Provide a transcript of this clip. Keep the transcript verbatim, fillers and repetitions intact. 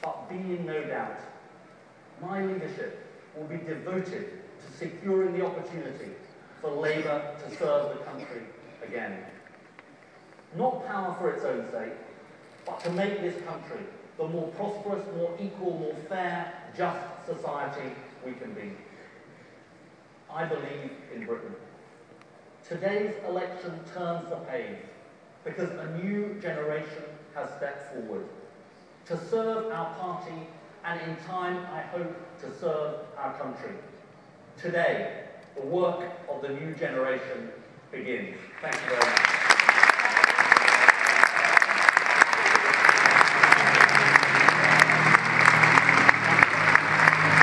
but be in no doubt, my leadership will be devoted to securing the opportunity for Labour to serve the country again. Not power for its own sake, but to make this country the more prosperous, more equal, more fair, just society we can be. I believe in Britain. Today's election turns the page because a new generation has stepped forward to serve our party and in time, I hope, to serve our country. Today, the work of the new generation begins. Thank you very much.